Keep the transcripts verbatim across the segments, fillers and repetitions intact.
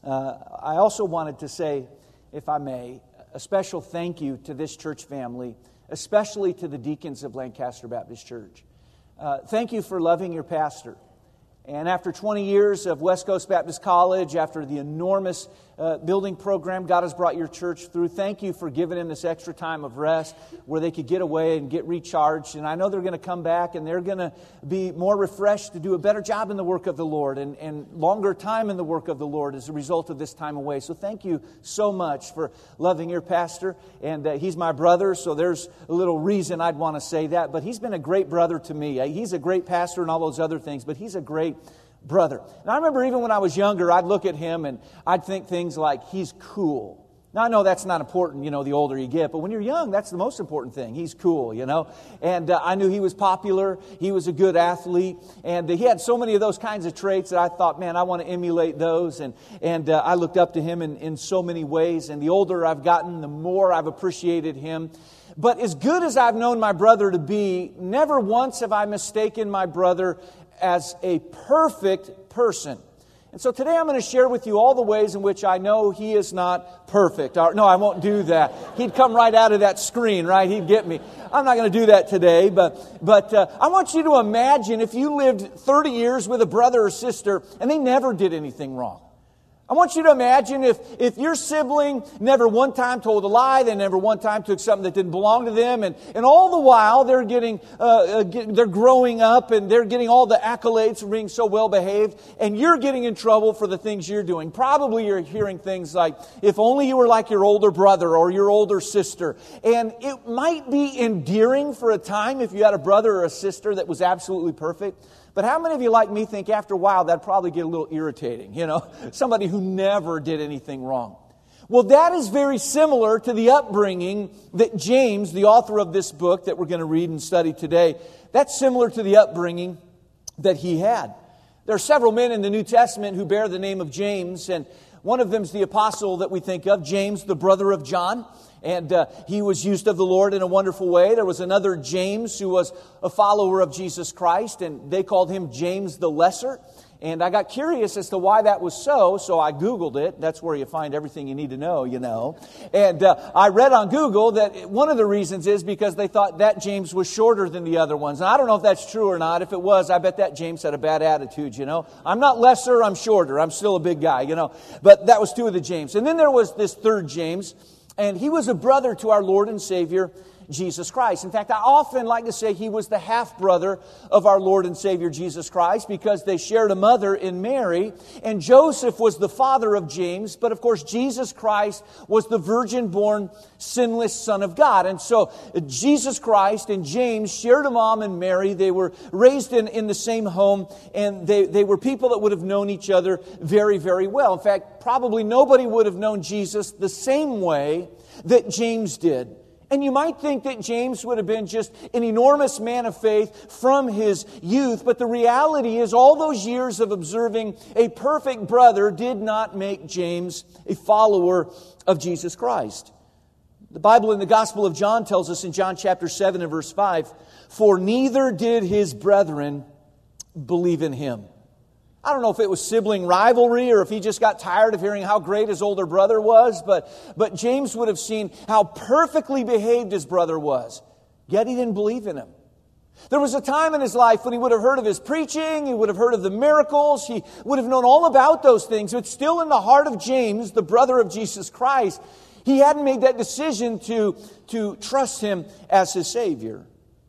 Uh, I also wanted to say, if I may, a special thank you to this church family, especially to the deacons of Lancaster Baptist Church. Uh, thank you for loving your pastor. And after twenty years of West Coast Baptist College, after the enormous uh, building program God has brought your church through, thank you for giving him this extra time of rest where they could get away and get recharged. And I know they're going to come back and they're going to be more refreshed to do a better job in the work of the Lord and, and longer time in the work of the Lord as a result of this time away. So thank you so much for loving your pastor. And uh, he's my brother, so there's a little reason I'd want to say that. But he's been a great brother to me. He's a great pastor and all those other things, but he's a great brother. And I remember even when I was younger, I'd look at him and I'd think things like, he's cool. Now, I know that's not important, you know, the older you get, but when you're young, that's the most important thing. He's cool, you know. And uh, I knew he was popular. He was a good athlete. And uh, he had so many of those kinds of traits that I thought, man, I want to emulate those. And and uh, I looked up to him in, in so many ways. And the older I've gotten, the more I've appreciated him. But as good as I've known my brother to be, never once have I mistaken my brother as a perfect person. And so today I'm going to share with you all the ways in which I know he is not perfect. No, I won't do that. He'd come right out of that screen, right? He'd get me. I'm not going to do that today, but but uh, I want you to imagine if you lived thirty years with a brother or sister and they never did anything wrong. I want you to imagine if, if your sibling never one time told a lie, they never one time took something that didn't belong to them, and, and all the while they're getting, uh, uh, get, they're growing up and they're getting all the accolades for being so well behaved, and you're getting in trouble for the things you're doing. Probably you're hearing things like, if only you were like your older brother or your older sister. And it might be endearing for a time if you had a brother or a sister that was absolutely perfect. But how many of you, like me, think after a while that'd probably get a little irritating, you know? Somebody who never did anything wrong. Well, that is very similar to the upbringing that James, the author of this book that we're going to read and study today, that's similar to the upbringing that he had. There are several men in the New Testament who bear the name of James, and one of them is the apostle that we think of, James, the brother of John. And uh, he was used of the Lord in a wonderful way. There was another James who was a follower of Jesus Christ, and they called him James the Lesser. And I got curious as to why that was so, so I Googled it. That's where you find everything you need to know, you know. And uh, I read on Google that one of the reasons is because they thought that James was shorter than the other ones. And I don't know if that's true or not. If it was, I bet that James had a bad attitude, you know. I'm not lesser, I'm shorter. I'm still a big guy, you know. But that was two of the James. And then there was this third James, and he was a brother to our Lord and Savior, Jesus Christ. In fact, I often like to say he was the half-brother of our Lord and Savior, Jesus Christ, because they shared a mother in Mary, and Joseph was the father of James, but of course Jesus Christ was the virgin-born, sinless Son of God. And so Jesus Christ and James shared a mom and Mary. They were raised in, in the same home, and they, they were people that would have known each other very, very well. In fact, probably nobody would have known Jesus the same way that James did. And you might think that James would have been just an enormous man of faith from his youth, but the reality is all those years of observing a perfect brother did not make James a follower of Jesus Christ. The Bible in the Gospel of John tells us in John chapter seven and verse five, "For neither did his brethren believe in him." I don't know if it was sibling rivalry or if he just got tired of hearing how great his older brother was, but, but James would have seen how perfectly behaved his brother was, yet he didn't believe in him. There was a time in his life when he would have heard of his preaching, he would have heard of the miracles, he would have known all about those things, but still in the heart of James, the brother of Jesus Christ, he hadn't made that decision to, to trust him as his Savior.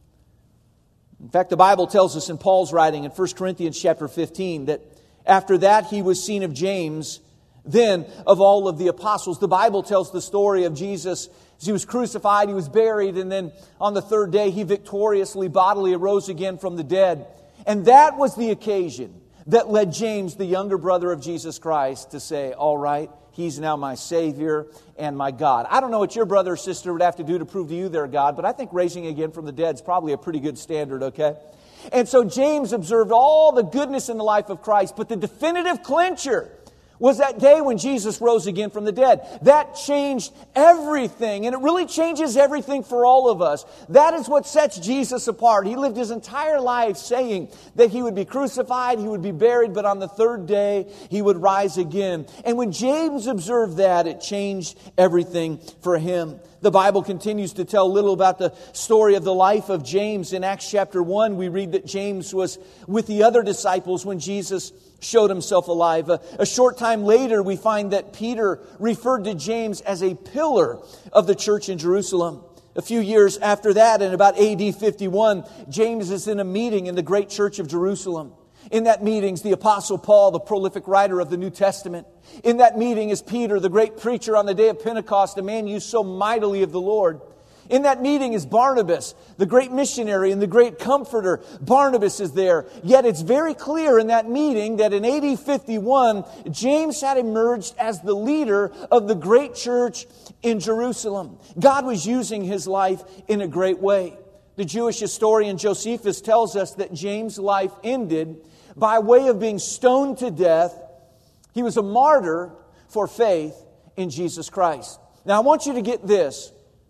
In fact, the Bible tells us in Paul's writing in First Corinthians chapter fifteen that after that he was seen of James, then of all of the apostles. The Bible tells the story of Jesus as he was crucified, he was buried, and then on the third day he victoriously, bodily arose again from the dead. And that was the occasion that led James, the younger brother of Jesus Christ, to say, all right, he's now my Savior and my God. I don't know what your brother or sister would have to do to prove to you they're God, but I think raising again from the dead is probably a pretty good standard, okay? And so James observed all the goodness in the life of Christ, but the definitive clincher was that day when Jesus rose again from the dead. That changed everything, and it really changes everything for all of us. That is what sets Jesus apart. He lived his entire life saying that he would be crucified, he would be buried, but on the third day he would rise again. And when James observed that, it changed everything for him. The Bible continues to tell little about the story of the life of James. In Acts chapter one, we read that James was with the other disciples when Jesus showed himself alive. A, a short time later, we find that Peter referred to James as a pillar of the church in Jerusalem. A few years after that, in about A D fifty-one, James is in a meeting in the great church of Jerusalem. In that meeting is the Apostle Paul, the prolific writer of the New Testament. In that meeting is Peter, the great preacher on the day of Pentecost, a man used so mightily of the Lord. In that meeting is Barnabas, the great missionary and the great comforter. Barnabas is there. Yet it's very clear in that meeting that in A D fifty-one, James had emerged as the leader of the great church in Jerusalem. God was using his life in a great way. The Jewish historian Josephus tells us that James' life ended by way of being stoned to death. He was a martyr for faith in Jesus Christ. Now I want you to get this.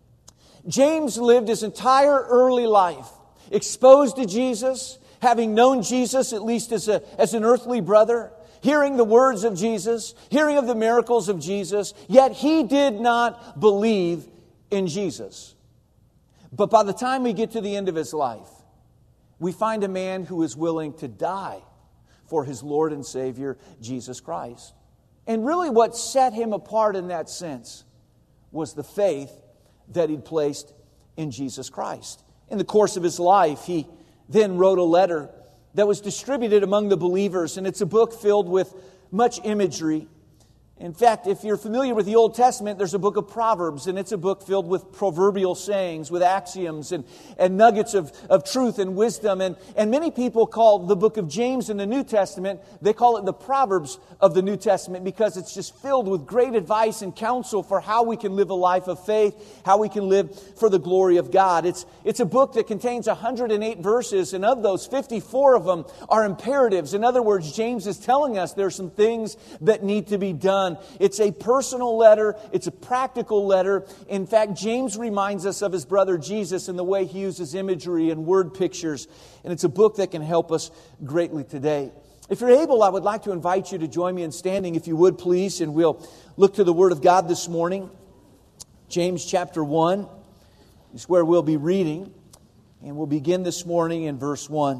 James lived his entire early life exposed to Jesus, having known Jesus at least as, a, as an earthly brother, hearing the words of Jesus, hearing of the miracles of Jesus, yet he did not believe in Jesus. But by the time we get to the end of his life, we find a man who is willing to die for his Lord and Savior, Jesus Christ. And really what set him apart in that sense was the faith that he'd placed in Jesus Christ. In the course of his life, he then wrote a letter that was distributed among the believers, and it's a book filled with much imagery. In fact, if you're familiar with the Old Testament, there's a book of Proverbs, and it's a book filled with proverbial sayings, with axioms and, and nuggets of, of truth and wisdom. And, and many people call the book of James in the New Testament, they call it the Proverbs of the New Testament because it's just filled with great advice and counsel for how we can live a life of faith, how we can live for the glory of God. It's, it's a book that contains one hundred eight verses, and of those, fifty-four of them are imperatives. In other words, James is telling us there are some things that need to be done. It's a personal letter. It's a practical letter. In fact, James reminds us of his brother Jesus in the way he uses imagery and word pictures. And it's a book that can help us greatly today. If you're able, I would like to invite you to join me in standing, if you would, please. And we'll look to the Word of God this morning. James chapter one is where we'll be reading. And we'll begin this morning in verse one.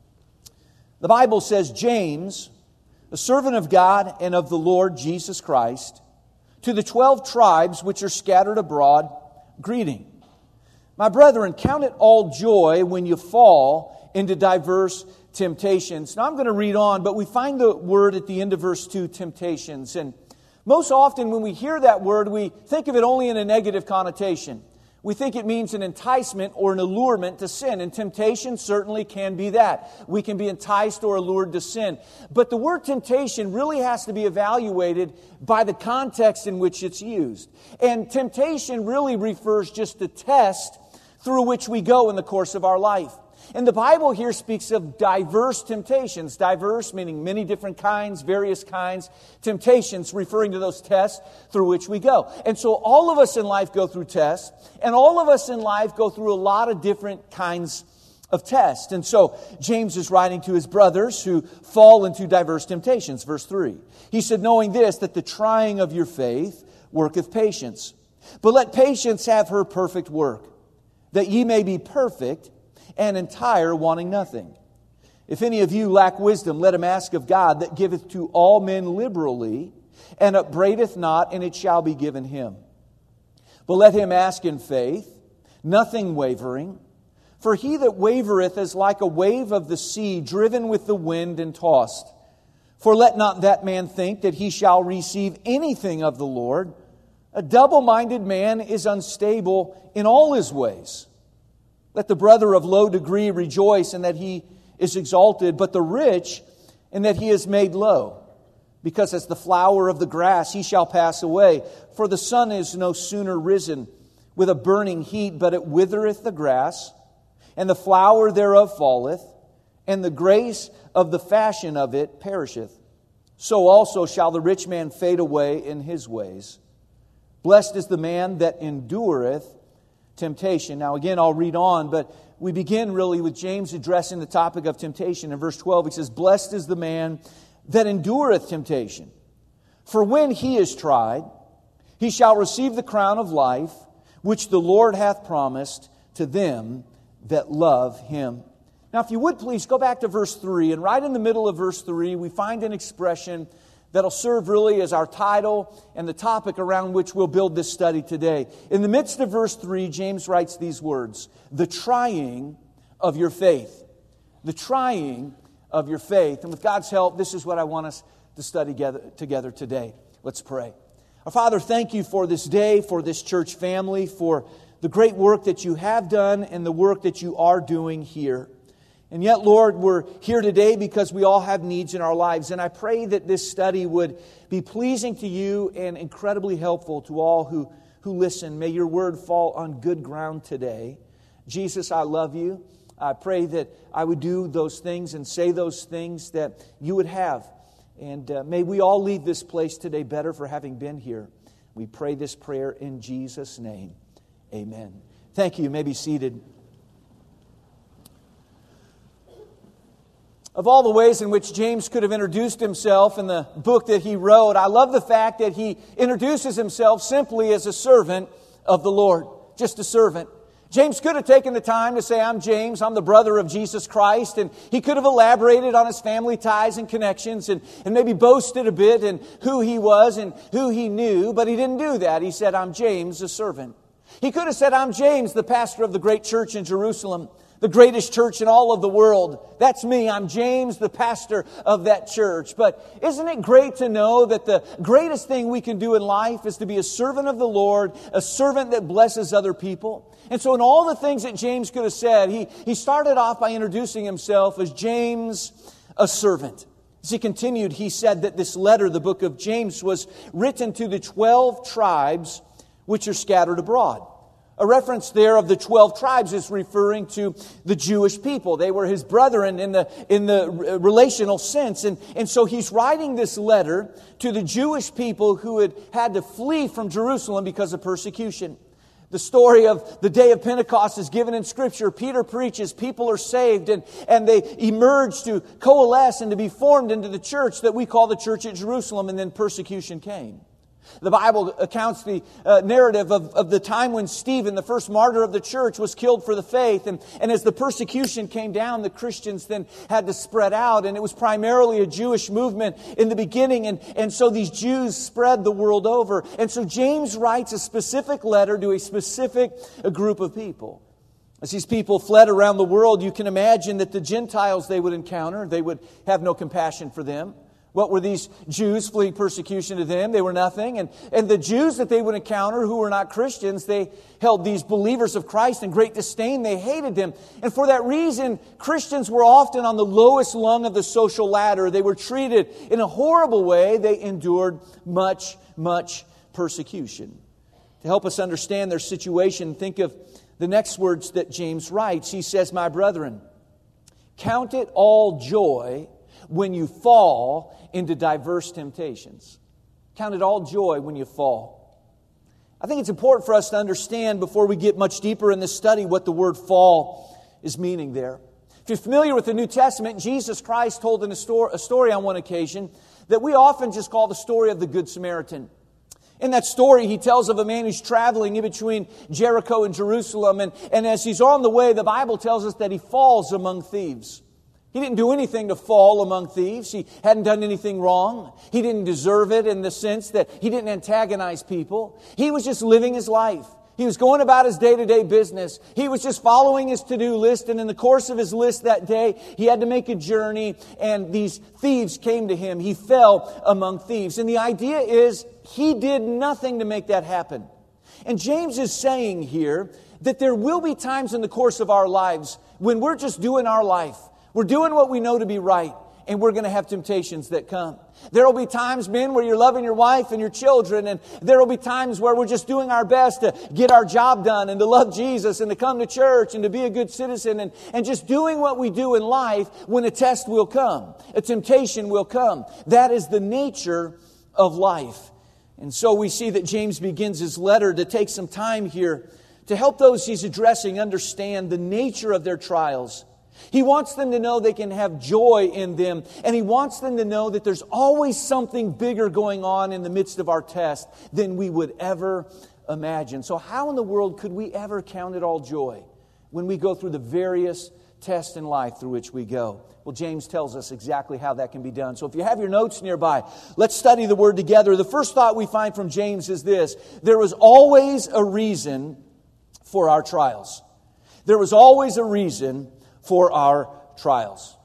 The Bible says, James, a servant of God and of the Lord Jesus Christ, to the twelve tribes which are scattered abroad, greeting. My brethren, count it all joy when you fall into diverse temptations. Now I'm going to read on, but we find the word at the end of verse two, temptations. And most often when we hear that word, we think of it only in a negative connotation. We think it means an enticement or an allurement to sin. And temptation certainly can be that. We can be enticed or allured to sin. But the word temptation really has to be evaluated by the context in which it's used. And temptation really refers just to test through which we go in the course of our life. And the Bible here speaks of diverse temptations. Diverse meaning many different kinds, various kinds. Temptations referring to those tests through which we go. And so all of us in life go through tests. And all of us in life go through a lot of different kinds of tests. And so James is writing to his brothers who fall into diverse temptations. Verse three. He said, knowing this, that the trying of your faith worketh patience. But let patience have her perfect work, that ye may be perfect and entire, wanting nothing. If any of you lack wisdom, let him ask of God, that giveth to all men liberally, and upbraideth not, and it shall be given him. But let him ask in faith, nothing wavering. For he that wavereth is like a wave of the sea, driven with the wind and tossed. For let not that man think that he shall receive anything of the Lord. A double-minded man is unstable in all his ways. Let the brother of low degree rejoice in that he is exalted, but the rich in that he is made low. Because as the flower of the grass he shall pass away. For the sun is no sooner risen with a burning heat, but it withereth the grass, and the flower thereof falleth, and the grace of the fashion of it perisheth. so also shall the rich man fade away in his ways. Blessed is the man that endureth temptation. Now again, I'll read on, but we begin really with James addressing the topic of temptation. In verse twelve, he says, Blessed is the man that endureth temptation. For when he is tried, he shall receive the crown of life, which the Lord hath promised to them that love Him. Now, if you would please go back to verse three, and right in the middle of verse three, we find an expression that'll serve really as our title and the topic around which we'll build this study today. In the midst of verse three, James writes these words, the trying of your faith. The trying of your faith. And with God's help, this is what I want us to study together, together today. Let's pray. Our Father, thank You for this day, for this church family, for the great work that You have done and the work that You are doing here. And yet, Lord, we're here today because we all have needs in our lives. And I pray that this study would be pleasing to You and incredibly helpful to all who, who listen. May Your word fall on good ground today. Jesus, I love You. I pray that I would do those things and say those things that You would have. And uh, may we all leave this place today better for having been here. We pray this prayer in Jesus' name. Amen. Thank you. You may be seated. Of all the ways in which James could have introduced himself in the book that he wrote, I love the fact that he introduces himself simply as a servant of the Lord. Just a servant. James could have taken the time to say, I'm James, I'm the brother of Jesus Christ, and he could have elaborated on his family ties and connections and, and maybe boasted a bit in who he was and who he knew, but he didn't do that. He said, I'm James, a servant. He could have said, I'm James, the pastor of the great church in Jerusalem, the greatest church in all of the world. That's me. I'm James, the pastor of that church. But isn't it great to know that the greatest thing we can do in life is to be a servant of the Lord, a servant that blesses other people? And so in all the things that James could have said, he, he started off by introducing himself as James, a servant. As he continued, he said that this letter, the book of James, was written to the twelve tribes which are scattered abroad. A reference there of the twelve tribes is referring to the Jewish people. They were his brethren in the in the relational sense. And, and so he's writing this letter to the Jewish people who had had to flee from Jerusalem because of persecution. The story of the day of Pentecost is given in Scripture. Peter preaches, people are saved, and, and they emerge to coalesce and to be formed into the church that we call the church at Jerusalem, and then persecution came. The Bible accounts the uh, narrative of, of the time when Stephen, the first martyr of the church, was killed for the faith. And, and as the persecution came down, the Christians then had to spread out. And it was primarily a Jewish movement in the beginning. And, and so these Jews spread the world over. And so James writes a specific letter to a specific a group of people. As these people fled around the world, you can imagine that the Gentiles they would encounter, they would have no compassion for them. What were these Jews fleeing persecution to them? They were nothing. And, and the Jews that they would encounter who were not Christians, they held these believers of Christ in great disdain. They hated them. And for that reason, Christians were often on the lowest rung of the social ladder. They were treated in a horrible way. They endured much, much persecution. To help us understand their situation, think of the next words that James writes. He says, my brethren, count it all joy when you fall into diverse temptations. Count it all joy when you fall. I think it's important for us to understand before we get much deeper in this study what the word fall is meaning there. If you're familiar with the New Testament, Jesus Christ told in a story, a story on one occasion that we often just call the story of the Good Samaritan. In that story, he tells of a man who's traveling in between Jericho and Jerusalem. And, and as he's on the way, the Bible tells us that he falls among thieves. He didn't do anything to fall among thieves. He hadn't done anything wrong. He didn't deserve it in the sense that he didn't antagonize people. He was just living his life. He was going about his day-to-day business. He was just following his to-do list. And in the course of his list that day, he had to make a journey. And these thieves came to him. He fell among thieves. And the idea is he did nothing to make that happen. And James is saying here that there will be times in the course of our lives when we're just doing our life. We're doing what we know to be right. And we're going to have temptations that come. There will be times, men, where you're loving your wife and your children. And there will be times where we're just doing our best to get our job done and to love Jesus and to come to church and to be a good citizen and, and just doing what we do in life when a test will come. A temptation will come. That is the nature of life. And so we see that James begins his letter to take some time here to help those he's addressing understand the nature of their trials. He wants them to know they can have joy in them. And he wants them to know that there's always something bigger going on in the midst of our test than we would ever imagine. So how in the world could we ever count it all joy when we go through the various tests in life through which we go? Well, James tells us exactly how that can be done. So if you have your notes nearby, let's study the Word together. The first thought we find from James is this: there is always a reason for our trials. There was always a reason for our trials.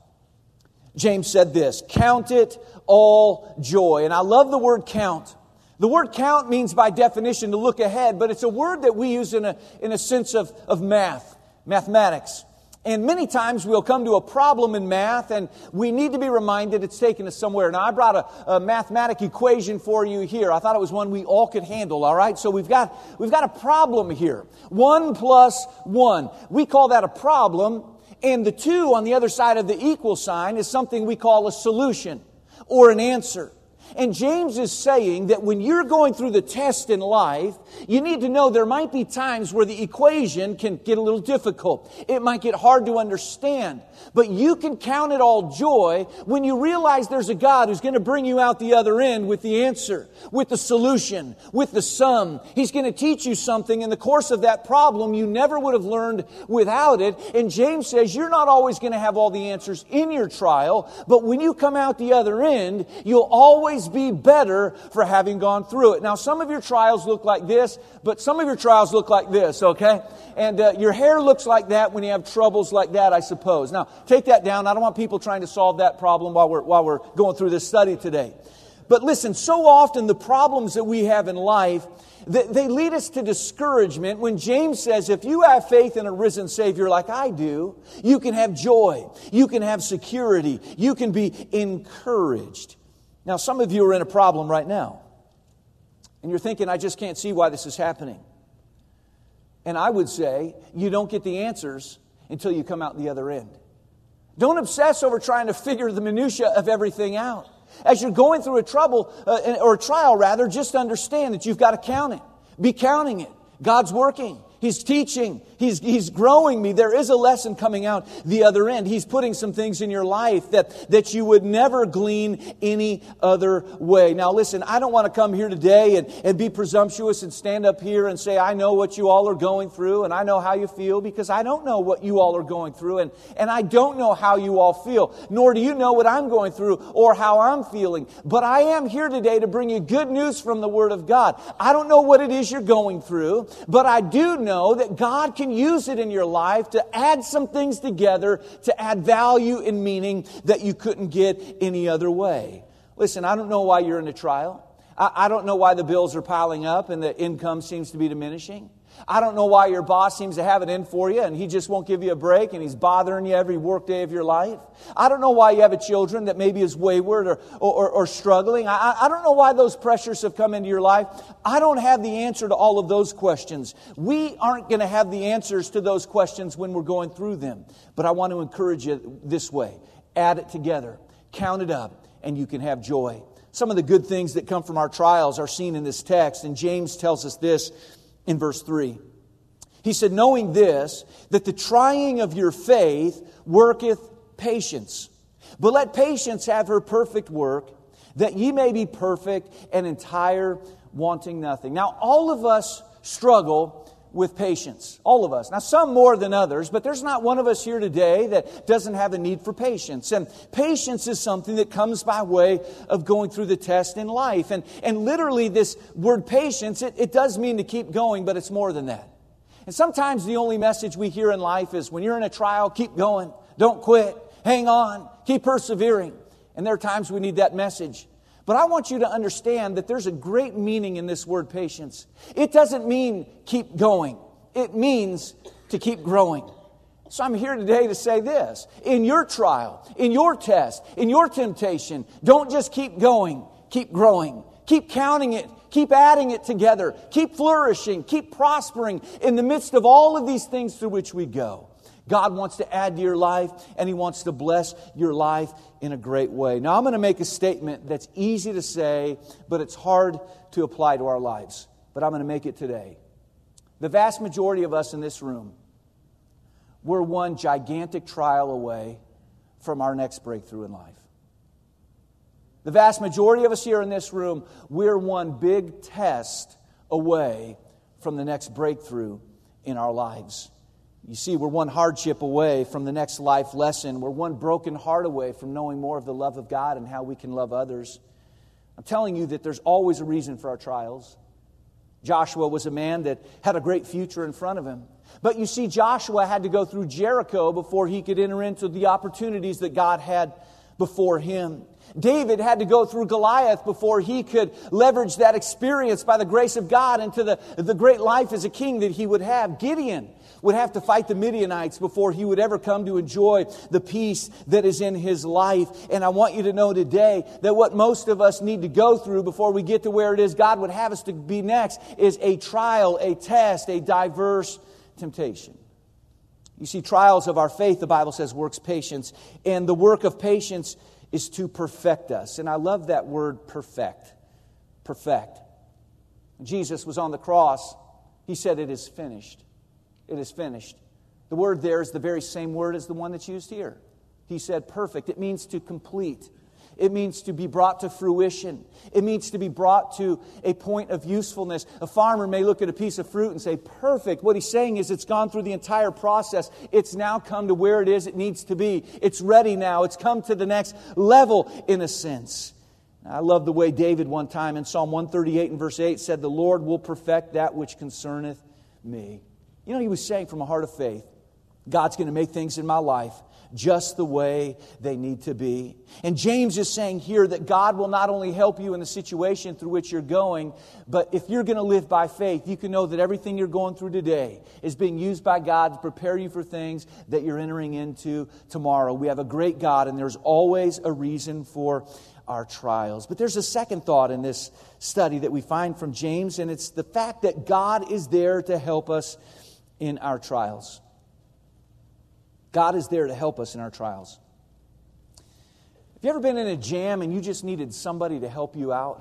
James said this: count it all joy. And I love the word count. The word count means by definition to look ahead, but it's a word that we use in a, in a sense of, of math, mathematics. And many times we'll come to a problem in math and we need to be reminded it's taken us somewhere. Now, I brought a, a mathematic equation for you here. I thought it was one we all could handle, all right? So we've got, we've got a problem here. One plus one. We call that a problem. And the two on the other side of the equal sign is something we call a solution or an answer. And James is saying that when you're going through the test in life, you need to know there might be times where the equation can get a little difficult. It might get hard to understand. But you can count it all joy when you realize there's a God who's going to bring you out the other end with the answer, with the solution, with the sum. He's going to teach you something in the course of that problem you never would have learned without it. And James says you're not always going to have all the answers in your trial, but when you come out the other end, you'll always be better for having gone through it. Now, some of your trials look like this, but some of your trials look like this, okay? And uh, your hair looks like that when you have troubles like that, I suppose. Now, take that down. I don't want people trying to solve that problem while we're, while we're going through this study today. But listen, so often the problems that we have in life, they, they lead us to discouragement when James says, if you have faith in a risen Savior like I do, you can have joy, you can have security, you can be encouraged. Now, some of you are in a problem right now. And you're thinking, I just can't see why this is happening. And I would say, you don't get the answers until you come out the other end. Don't obsess over trying to figure the minutia of everything out. As you're going through a trouble, uh, or a trial rather, just understand that you've got to count it. Be counting it. God's working. He's teaching. He's, he's growing me. There is a lesson coming out the other end. He's putting some things in your life that, that you would never glean any other way. Now listen, I don't want to come here today and, and be presumptuous and stand up here and say, I know what you all are going through and I know how you feel, because I don't know what you all are going through and, and I don't know how you all feel, nor do you know what I'm going through or how I'm feeling. But I am here today to bring you good news from the Word of God. I don't know what it is you're going through, but I do know know that God can use it in your life to add some things together, to add value and meaning that you couldn't get any other way. Listen, I don't know why you're in a trial. I, I don't know why the bills are piling up and the income seems to be diminishing. I don't know why your boss seems to have it in for you and he just won't give you a break and he's bothering you every work day of your life. I don't know why you have a children that maybe is wayward or, or, or struggling. I, I don't know why those pressures have come into your life. I don't have the answer to all of those questions. We aren't going to have the answers to those questions when we're going through them. But I want to encourage you this way. Add it together. Count it up and you can have joy. Some of the good things that come from our trials are seen in this text. And James tells us this in verse three. He said, knowing this, that the trying of your faith worketh patience. But let patience have her perfect work, that ye may be perfect and entire, wanting nothing. Now, all of us struggle with patience. All of us. Now, some more than others, but there's not one of us here today that doesn't have a need for patience. And patience is something that comes by way of going through the test in life. And, and literally this word patience, it, it does mean to keep going, but it's more than that. And sometimes the only message we hear in life is when you're in a trial, keep going, don't quit, hang on, keep persevering. And there are times we need that message. But I want you to understand that there's a great meaning in this word patience. It doesn't mean keep going. It means to keep growing. So I'm here today to say this. In your trial, in your test, in your temptation, don't just keep going, keep growing. Keep counting it, keep adding it together, keep flourishing, keep prospering in the midst of all of these things through which we go. God wants to add to your life, and He wants to bless your life in a great way. Now, I'm going to make a statement that's easy to say, but it's hard to apply to our lives. But I'm going to make it today. The vast majority of us in this room, we're one gigantic trial away from our next breakthrough in life. The vast majority of us here in this room, we're one big test away from the next breakthrough in our lives. You see, we're one hardship away from the next life lesson. We're one broken heart away from knowing more of the love of God and how we can love others. I'm telling you that there's always a reason for our trials. Joshua was a man that had a great future in front of him. But you see, Joshua had to go through Jericho before he could enter into the opportunities that God had before him. David had to go through Goliath before he could leverage that experience by the grace of God into the, the great life as a king that he would have. Gideon would have to fight the Midianites before he would ever come to enjoy the peace that is in his life. And I want you to know today that what most of us need to go through before we get to where it is God would have us to be next is a trial, a test, a diverse temptation. You see, trials of our faith, the Bible says, works patience. And the work of patience is to perfect us. And I love that word, perfect. Perfect. When Jesus was on the cross, He said, "It is finished. It is finished." The word there is the very same word as the one that's used here. He said perfect. It means to complete. It means to be brought to fruition. It means to be brought to a point of usefulness. A farmer may look at a piece of fruit and say, perfect. What he's saying is it's gone through the entire process. It's now come to where it is it needs to be. It's ready now. It's come to the next level in a sense. I love the way David one time in Psalm one thirty-eight and verse eight said, "The Lord will perfect that which concerneth me." You know, he was saying from a heart of faith, God's going to make things in my life just the way they need to be. And James is saying here that God will not only help you in the situation through which you're going, but if you're going to live by faith, you can know that everything you're going through today is being used by God to prepare you for things that you're entering into tomorrow. We have a great God, and there's always a reason for our trials. But there's a second thought in this study that we find from James, and it's the fact that God is there to help us in our trials. God is there to help us in our trials. Have you ever been in a jam and you just needed somebody to help you out?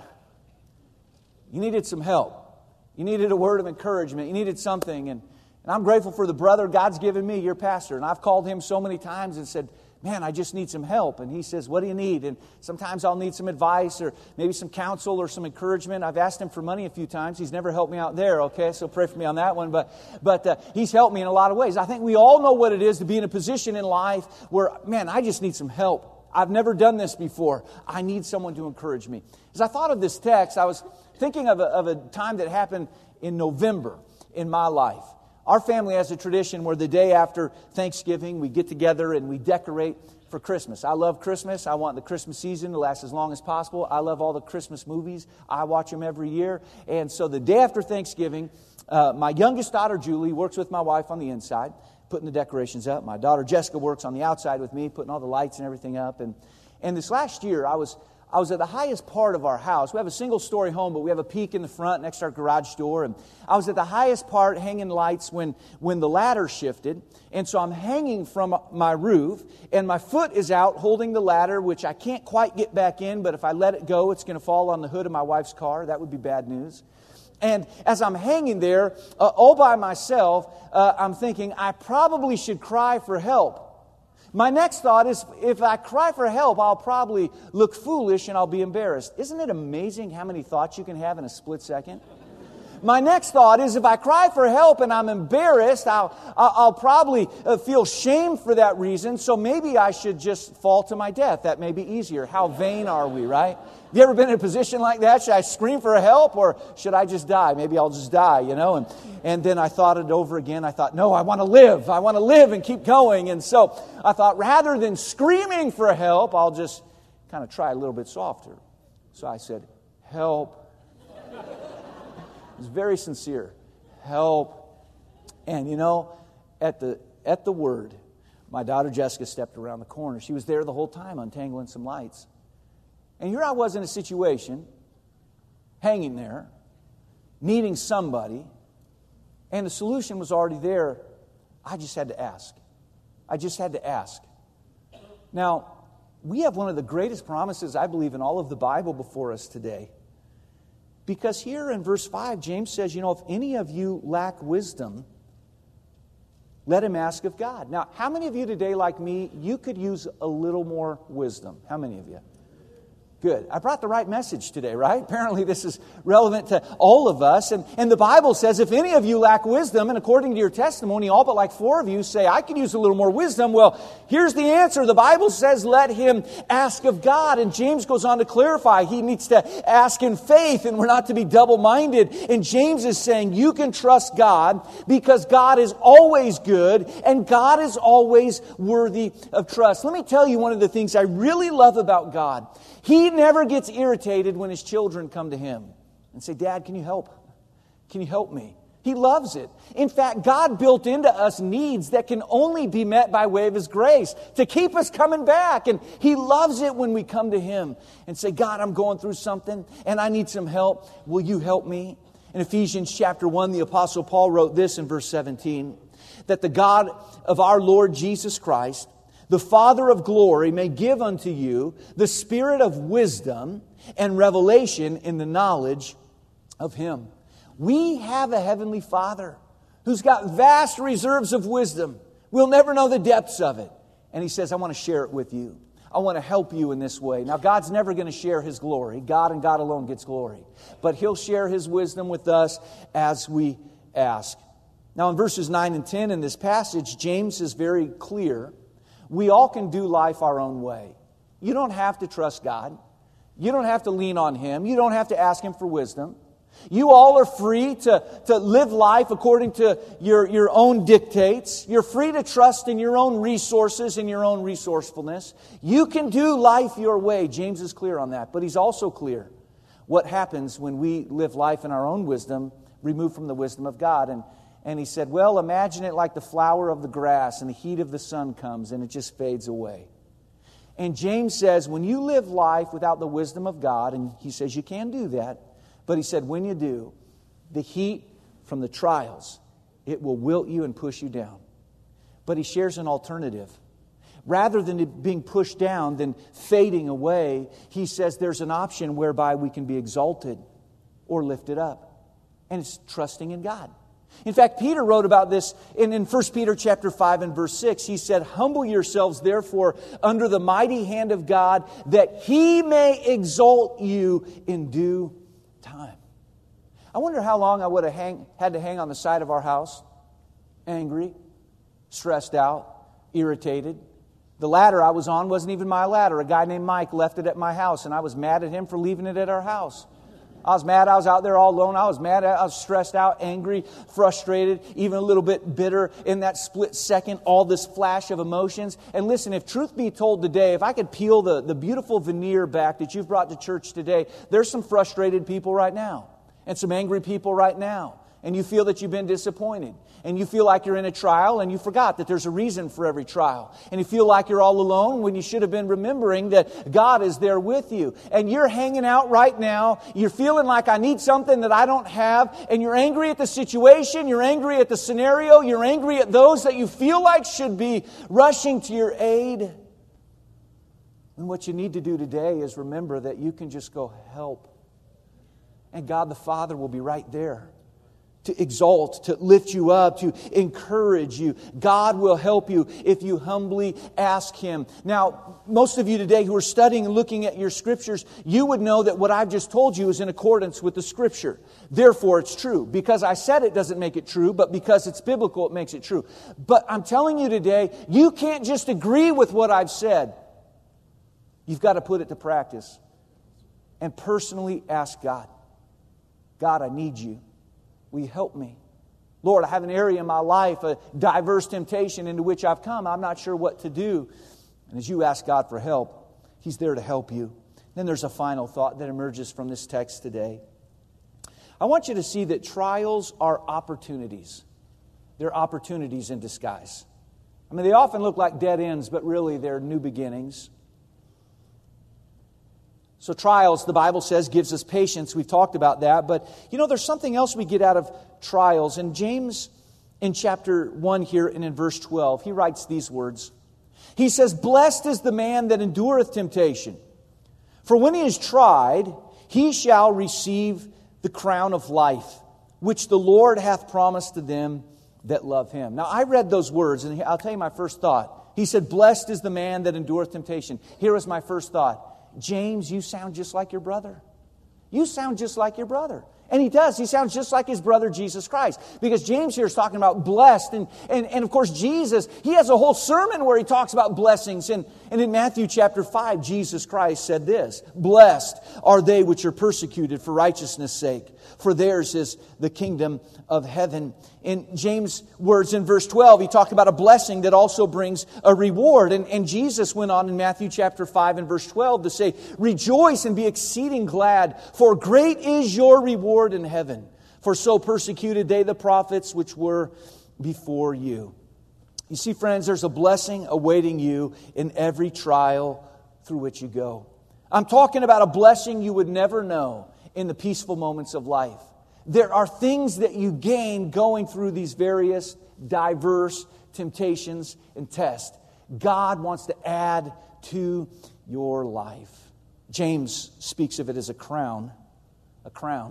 You needed some help. You needed a word of encouragement. You needed something. And, and I'm grateful for the brother God's given me, your pastor. And I've called him so many times and said, man, I just need some help. And he says, what do you need? And sometimes I'll need some advice or maybe some counsel or some encouragement. I've asked him for money a few times. He's never helped me out there, okay? So pray for me on that one. But but uh, he's helped me in a lot of ways. I think we all know what it is to be in a position in life where, man, I just need some help. I've never done this before. I need someone to encourage me. As I thought of this text, I was thinking of a, of a time that happened in November in my life. Our family has a tradition where the day after Thanksgiving, we get together and we decorate for Christmas. I love Christmas. I want the Christmas season to last as long as possible. I love all the Christmas movies. I watch them every year. And so the day after Thanksgiving, uh, my youngest daughter, Julie, works with my wife on the inside, putting the decorations up. My daughter, Jessica, works on the outside with me, putting all the lights and everything up. And, and this last year, I was... I was at the highest part of our house. We have a single-story home, but we have a peak in the front next to our garage door. And I was at the highest part hanging lights when, when the ladder shifted. And so I'm hanging from my roof, and my foot is out holding the ladder, which I can't quite get back in, but if I let it go, it's going to fall on the hood of my wife's car. That would be bad news. And as I'm hanging there, uh, all by myself, uh, I'm thinking, I probably should cry for help. My next thought is, if I cry for help, I'll probably look foolish and I'll be embarrassed. Isn't it amazing how many thoughts you can have in a split second? My next thought is, if I cry for help and I'm embarrassed, I'll, I'll probably feel shame for that reason, so maybe I should just fall to my death. That may be easier. How vain are we, right? Have you ever been in a position like that? Should I scream for help or should I just die? Maybe I'll just die, you know? And, and then I thought it over again. I thought, no, I want to live. I want to live and keep going. And so I thought, rather than screaming for help, I'll just kind of try a little bit softer. So I said, help. It was very sincere. Help. And you know, at the at the word, my daughter Jessica stepped around the corner. She was there the whole time untangling some lights. And here I was in a situation, hanging there, needing somebody, and the solution was already there. I just had to ask. I just had to ask. Now, we have one of the greatest promises, I believe, in all of the Bible before us today. Because here in verse five, James says, you know, if any of you lack wisdom, let him ask of God. Now, how many of you today, like me, you could use a little more wisdom? How many of you? Good. I brought the right message today, right? Apparently this is relevant to all of us. And, and the Bible says, if any of you lack wisdom, and according to your testimony, all but like four of you say, I could use a little more wisdom. Well, here's the answer. The Bible says, let him ask of God. And James goes on to clarify, he needs to ask in faith, and we're not to be double-minded. And James is saying, you can trust God because God is always good, and God is always worthy of trust. Let me tell you one of the things I really love about God. He never gets irritated when his children come to him and say, Dad, can you help? Can you help me? He loves it. In fact, God built into us needs that can only be met by way of his grace to keep us coming back. And he loves it when we come to him and say, God, I'm going through something and I need some help. Will you help me? In Ephesians chapter one, the Apostle Paul wrote this in verse seventeen, that the God of our Lord Jesus Christ, the Father of glory, may give unto you the spirit of wisdom and revelation in the knowledge of him. We have a heavenly Father who's got vast reserves of wisdom. We'll never know the depths of it. And he says, I want to share it with you. I want to help you in this way. Now, God's never going to share his glory. God and God alone gets glory. But he'll share his wisdom with us as we ask. Now, in verses nine and ten in this passage, James is very clear. We all can do life our own way. You don't have to trust God. You don't have to lean on him. You don't have to ask him for wisdom. You all are free to, to live life according to your, your own dictates. You're free to trust in your own resources and your own resourcefulness. You can do life your way. James is clear on that. But he's also clear what happens when we live life in our own wisdom, removed from the wisdom of God. And And he said, well, imagine it like the flower of the grass, and the heat of the sun comes, and it just fades away. And James says, when you live life without the wisdom of God, and he says you can do that, but he said, when you do, the heat from the trials, it will wilt you and push you down. But he shares an alternative. Rather than it being pushed down, than fading away, he says there's an option whereby we can be exalted or lifted up. And it's trusting in God. In fact, Peter wrote about this in, in First Peter chapter five and verse six. He said, humble yourselves therefore under the mighty hand of God, that he may exalt you in due time. I wonder how long I would have hang, had to hang on the side of our house, angry, stressed out, irritated. The ladder I was on wasn't even my ladder. A guy named Mike left it at my house, and I was mad at him for leaving it at our house. I was mad I was out there all alone. I was mad. I was stressed out, angry, frustrated, even a little bit bitter in that split second, all this flash of emotions. And listen, if truth be told today, if I could peel the, the beautiful veneer back that you've brought to church today, there's some frustrated people right now and some angry people right now. And you feel that you've been disappointed. And you feel like you're in a trial and you forgot that there's a reason for every trial. And you feel like you're all alone when you should have been remembering that God is there with you. And you're hanging out right now. You're feeling like I need something that I don't have. And you're angry at the situation. You're angry at the scenario. You're angry at those that you feel like should be rushing to your aid. And what you need to do today is remember that you can just go help. And God the Father will be right there to exalt, to lift you up, to encourage you. God will help you if you humbly ask Him. Now, most of you today who are studying and looking at your Scriptures, you would know that what I've just told you is in accordance with the Scripture. Therefore, it's true. Because I said it doesn't make it true, but because it's biblical, it makes it true. But I'm telling you today, you can't just agree with what I've said. You've got to put it to practice and personally ask God, God, I need you. Will you help me? Lord, I have an area in my life, a diverse temptation into which I've come. I'm not sure what to do. And as you ask God for help, He's there to help you. Then there's a final thought that emerges from this text today. I want you to see that trials are opportunities. They're opportunities in disguise. I mean, they often look like dead ends, but really they're new beginnings. So trials, the Bible says, gives us patience. We've talked about that. But, you know, there's something else we get out of trials. And James, in chapter one here and in verse twelve, he writes these words. He says, "Blessed is the man that endureth temptation. For when he is tried, he shall receive the crown of life, which the Lord hath promised to them that love Him." Now, I read those words, and I'll tell you my first thought. He said, "Blessed is the man that endureth temptation." Here is my first thought. James, you sound just like your brother. You sound just like your brother. And he does. He sounds just like his brother, Jesus Christ. Because James here is talking about blessed. And, and, and of course, Jesus, he has a whole sermon where he talks about blessings. And, and in Matthew chapter five, Jesus Christ said this, "Blessed are they which are persecuted for righteousness' sake, for theirs is the kingdom of heaven." In James' words in verse twelve, he talked about a blessing that also brings a reward. And, and Jesus went on in Matthew chapter five and verse twelve to say, "Rejoice and be exceeding glad, for great is your reward in heaven. For so persecuted they the prophets which were before you." You see, friends, there's a blessing awaiting you in every trial through which you go. I'm talking about a blessing you would never know in the peaceful moments of life. There are things that you gain going through these various diverse temptations and tests. God wants to add to your life. James speaks of it as a crown. A crown.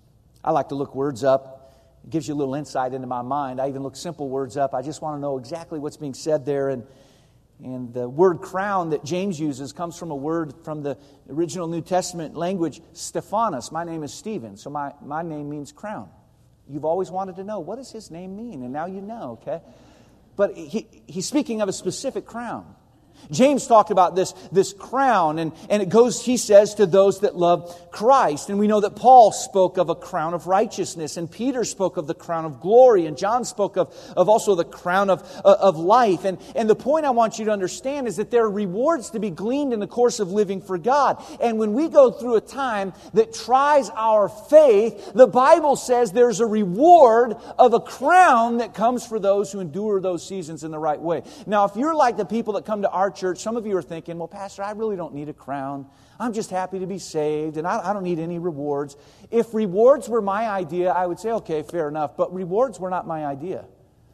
I like to look words up. It gives you a little insight into my mind. I even look simple words up. I just want to know exactly what's being said there. And, and the word crown that James uses comes from a word from the original New Testament language, Stephanos. My name is Stephen, so my, my name means crown. You've always wanted to know, what does his name mean? And now you know, okay? But he, he's speaking of a specific crown. James talked about this, this crown, and, and it goes, he says, to those that love Christ. And we know that Paul spoke of a crown of righteousness, and Peter spoke of the crown of glory, and John spoke of, of also the crown of, uh, of life. And, and the point I want you to understand is that there are rewards to be gleaned in the course of living for God. And when we go through a time that tries our faith, the Bible says there's a reward of a crown that comes for those who endure those seasons in the right way. Now, if you're like the people that come to our church, some of you are thinking, "Well, Pastor, I really don't need a crown. I'm just happy to be saved, and I, I don't need any rewards." If rewards were my idea, I would say, okay, fair enough. But rewards were not my idea.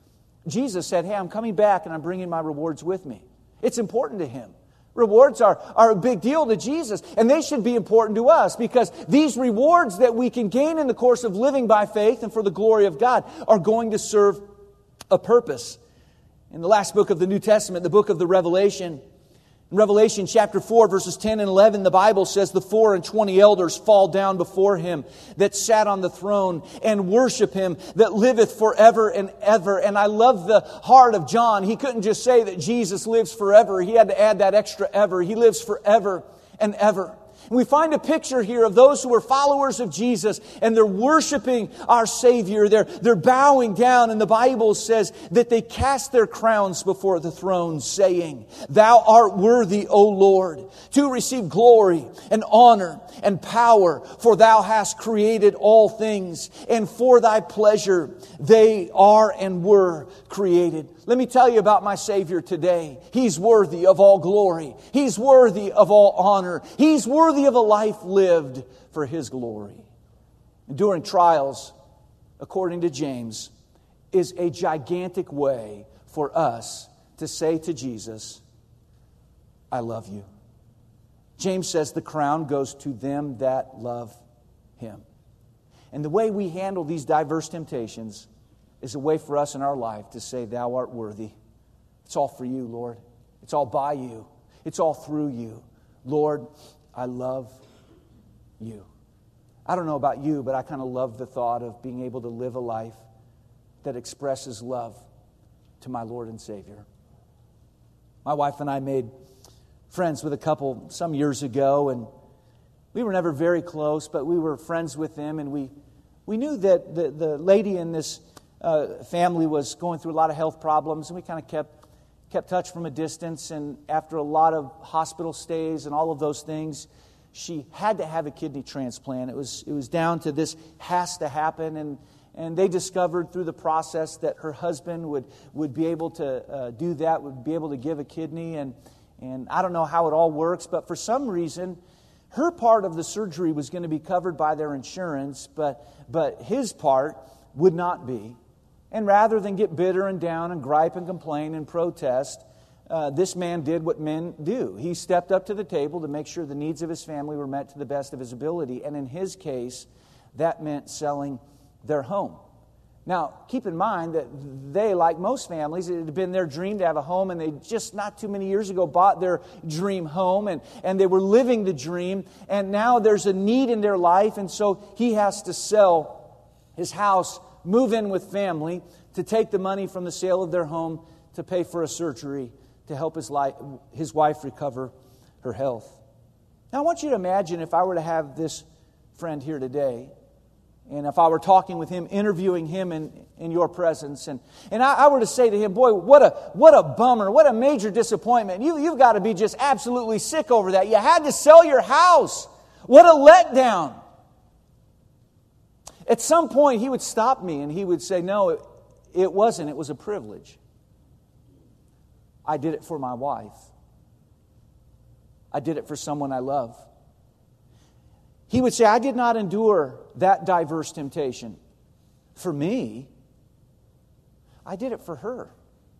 Jesus said, "Hey, I'm coming back, and I'm bringing my rewards with me." It's important to Him. Rewards are, are a big deal to Jesus, and they should be important to us, because these rewards that we can gain in the course of living by faith and for the glory of God are going to serve a purpose. In the last book of the New Testament, the book of the Revelation, in Revelation chapter four, verses ten and eleven, the Bible says, "The four and twenty elders fall down before Him that sat on the throne and worship Him that liveth forever and ever." And I love the heart of John. He couldn't just say that Jesus lives forever. He had to add that extra ever. He lives forever and ever. And we find a picture here of those who are followers of Jesus, and they're worshiping our Savior. They're, they're bowing down, and the Bible says that they cast their crowns before the throne, saying, "Thou art worthy, O Lord, to receive glory and honor and power, for Thou hast created all things, and for Thy pleasure they are and were created." Let me tell you about my Savior today. He's worthy of all glory. He's worthy of all honor. He's worthy of a life lived for His glory. During trials, according to James, is a gigantic way for us to say to Jesus, "I love you." James says the crown goes to them that love Him. And the way we handle these diverse temptations is a way for us in our life to say, "Thou art worthy." It's all for You, Lord. It's all by You. It's all through You. Lord, I love You. I don't know about you, but I kind of love the thought of being able to live a life that expresses love to my Lord and Savior. My wife and I made friends with a couple some years ago, and we were never very close, but we were friends with them, and we, we knew that the, the lady in this Uh, family was going through a lot of health problems, and we kind of kept kept touch from a distance. And after a lot of hospital stays and all of those things, she had to have a kidney transplant. It was it was down to this has to happen, and and they discovered through the process that her husband would, would be able to uh, do that, would be able to give a kidney. And, and I don't know how it all works, but for some reason, her part of the surgery was going to be covered by their insurance, but, but his part would not be. And rather than get bitter and down and gripe and complain and protest, uh, this man did what men do. He stepped up to the table to make sure the needs of his family were met to the best of his ability. And in his case, that meant selling their home. Now, keep in mind that they, like most families, it had been their dream to have a home, and they just not too many years ago bought their dream home, and, and they were living the dream, and now there's a need in their life, and so he has to sell his house, move in with family, to take the money from the sale of their home to pay for a surgery to help his, life, his wife recover her health. Now, I want you to imagine if I were to have this friend here today, and if I were talking with him, interviewing him in, in your presence, and, and I, I were to say to him, boy, what a what a bummer, what a major disappointment. You, you've got to be just absolutely sick over that. You had to sell your house. What a letdown. At some point, he would stop me and he would say, no, it, it wasn't. It was a privilege. I did it for my wife. I did it for someone I love. He would say, I did not endure that diverse temptation for me. I did it for her.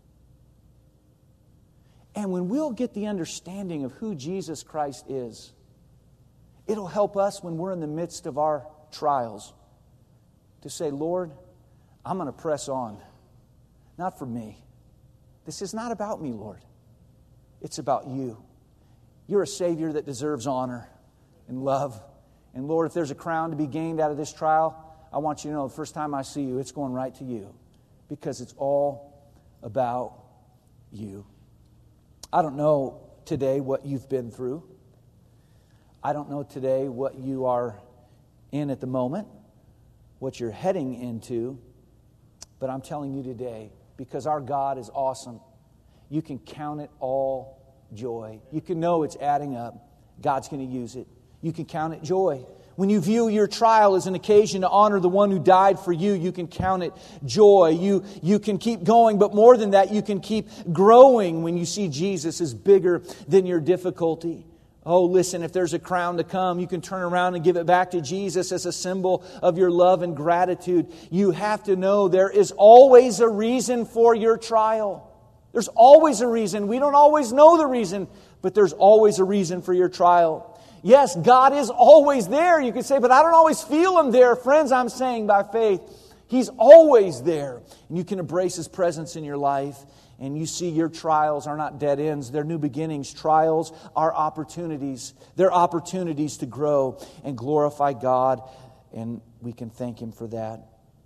And when we'll get the understanding of who Jesus Christ is, it'll help us when we're in the midst of our trials to say, Lord, I'm going to press on. Not for me. This is not about me, Lord. It's about you. You're a Savior that deserves honor and love. And Lord, if there's a crown to be gained out of this trial, I want you to know the first time I see you, it's going right to you. Because it's all about you. I don't know today what you've been through. I don't know today what you are in at the moment, what you're heading into. But I'm telling you today, because our God is awesome, you can count it all joy. You can know it's adding up. God's going to use it. You can count it joy. When you view your trial as an occasion to honor the one who died for you, you can count it joy. You, you can keep going, but more than that, you can keep growing when you see Jesus is bigger than your difficulty. Oh, listen, if there's a crown to come, you can turn around and give it back to Jesus as a symbol of your love and gratitude. You have to know there is always a reason for your trial. There's always a reason. We don't always know the reason, but there's always a reason for your trial. Yes, God is always there. You could say, but I don't always feel Him there. Friends, I'm saying by faith, He's always there. And you can embrace His presence in your life. And you see your trials are not dead ends. They're new beginnings. Trials are opportunities. They're opportunities to grow and glorify God. And we can thank Him for that.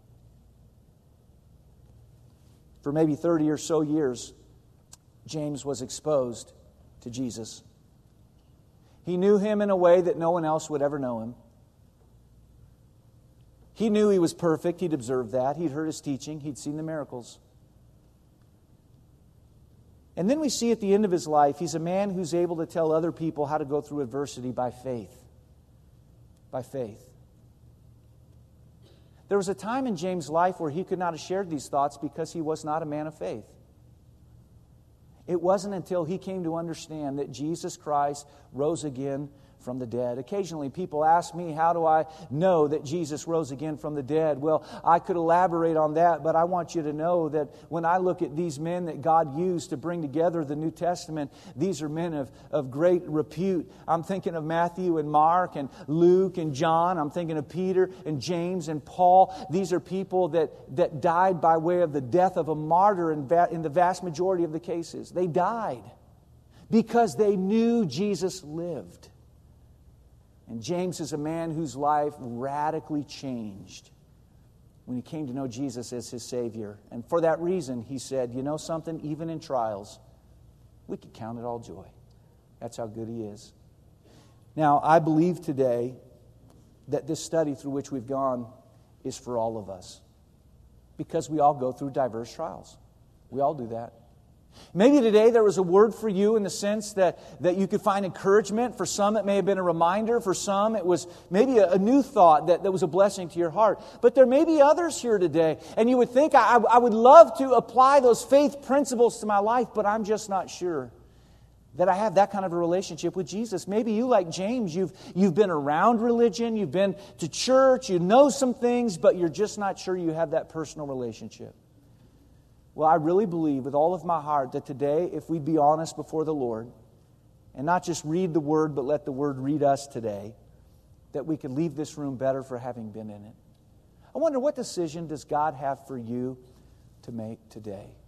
For maybe thirty or so years, James was exposed to Jesus. He knew Him in a way that no one else would ever know Him. He knew He was perfect. He'd observed that. He'd heard His teaching. He'd seen the miracles. And then we see at the end of His life, He's a man who's able to tell other people how to go through adversity by faith. By faith. There was a time in James' life where he could not have shared these thoughts because he was not a man of faith. It wasn't until he came to understand that Jesus Christ rose again from the dead. Occasionally people ask me, how do I know that Jesus rose again from the dead? Well, I could elaborate on that, but I want you to know that when I look at these men that God used to bring together the New Testament, these are men of, of great repute. I'm thinking of Matthew and Mark and Luke and John. I'm thinking of Peter and James and Paul. These are people that, that died by way of the death of a martyr in, va- in the vast majority of the cases. They died because they knew Jesus lived. And James is a man whose life radically changed when he came to know Jesus as his Savior. And for that reason, he said, you know something, even in trials, we can count it all joy. That's how good he is. Now, I believe today that this study through which we've gone is for all of us. Because we all go through diverse trials. We all do that. Maybe today there was a word for you in the sense that, that you could find encouragement. For some, it may have been a reminder. For some, it was maybe a, a new thought that, that was a blessing to your heart. But there may be others here today, and you would think, I, I would love to apply those faith principles to my life, but I'm just not sure that I have that kind of a relationship with Jesus. Maybe you, like James, you've, you've been around religion, you've been to church, you know some things, but you're just not sure you have that personal relationship. Well, I really believe with all of my heart that today, if we'd be honest before the Lord, and not just read the Word, but let the Word read us today, that we could leave this room better for having been in it. I wonder, what decision does God have for you to make today?